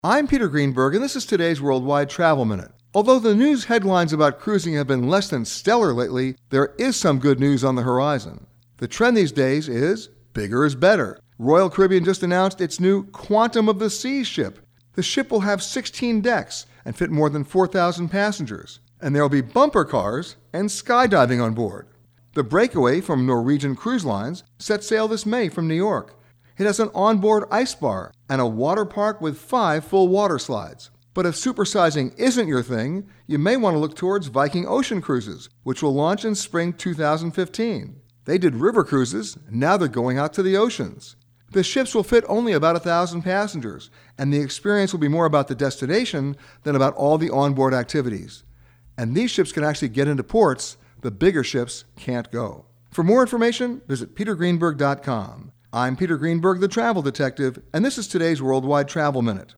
I'm Peter Greenberg, and this is today's Worldwide Travel Minute. Although the news headlines about cruising have been less than stellar lately, there is some good news on the horizon. The trend these days is bigger is better. Royal Caribbean just announced its new Quantum of the Seas ship. The ship will have 16 decks and fit more than 4,000 passengers, and there will be bumper cars and skydiving on board. The Breakaway from Norwegian Cruise Lines set sail this May from New York. It has an onboard ice bar and a water park with 5 full water slides. But if supersizing isn't your thing, you may want to look towards Viking Ocean Cruises, which will launch in spring 2015. They did river cruises, now they're going out to the oceans. The ships will fit only about 1,000 passengers, and the experience will be more about the destination than about all the onboard activities. And these ships can actually get into ports the bigger ships can't go. For more information, visit petergreenberg.com. I'm Peter Greenberg, the Travel Detective, and this is today's Worldwide Travel Minute.